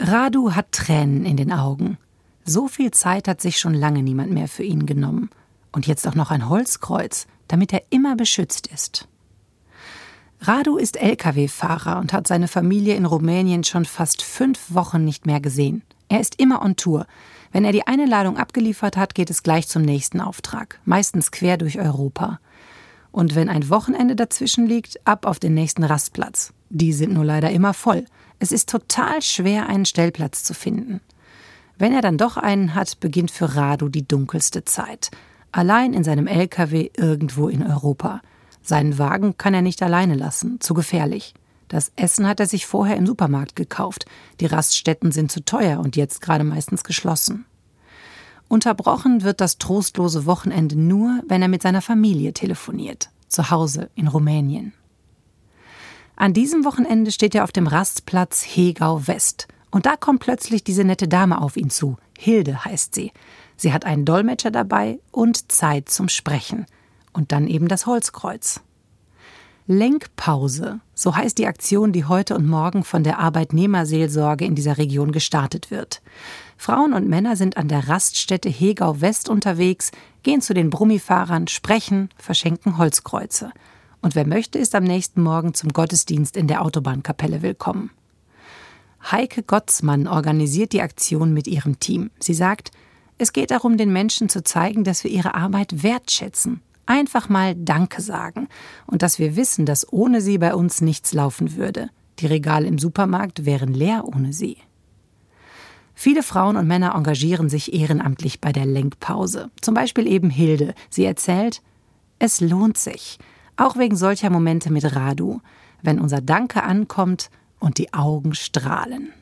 Radu hat Tränen in den Augen. So viel Zeit hat sich schon lange niemand mehr für ihn genommen. Und jetzt auch noch ein Holzkreuz, damit er immer beschützt ist. Radu ist Lkw-Fahrer und hat seine Familie in Rumänien schon fast 5 Wochen nicht mehr gesehen. Er ist immer on Tour. Wenn er die eine Ladung abgeliefert hat, geht es gleich zum nächsten Auftrag. Meistens quer durch Europa. Und wenn ein Wochenende dazwischen liegt, ab auf den nächsten Rastplatz. Die sind nur leider immer voll. Es ist total schwer, einen Stellplatz zu finden. Wenn er dann doch einen hat, beginnt für Radu die dunkelste Zeit. Allein in seinem LKW irgendwo in Europa. Seinen Wagen kann er nicht alleine lassen, zu gefährlich. Das Essen hat er sich vorher im Supermarkt gekauft. Die Raststätten sind zu teuer und jetzt gerade meistens geschlossen. Unterbrochen wird das trostlose Wochenende nur, wenn er mit seiner Familie telefoniert. Zu Hause in Rumänien. An diesem Wochenende steht er auf dem Rastplatz Hegau West. Und da kommt plötzlich diese nette Dame auf ihn zu. Hilde heißt sie. Sie hat einen Dolmetscher dabei und Zeit zum Sprechen. Und dann eben das Holzkreuz. Lenkpause, so heißt die Aktion, die heute und morgen von der Arbeitnehmerseelsorge in dieser Region gestartet wird. Frauen und Männer sind an der Raststätte Hegau West unterwegs, gehen zu den Brummifahrern, sprechen, verschenken Holzkreuze. Und wer möchte, ist am nächsten Morgen zum Gottesdienst in der Autobahnkapelle willkommen. Heike Gottsmann organisiert die Aktion mit ihrem Team. Sie sagt, es geht darum, den Menschen zu zeigen, dass wir ihre Arbeit wertschätzen. Einfach mal Danke sagen und dass wir wissen, dass ohne sie bei uns nichts laufen würde. Die Regale im Supermarkt wären leer ohne sie. Viele Frauen und Männer engagieren sich ehrenamtlich bei der Lenkpause. Zum Beispiel eben Hilde. Sie erzählt, es lohnt sich, auch wegen solcher Momente mit Radu, wenn unser Danke ankommt und die Augen strahlen.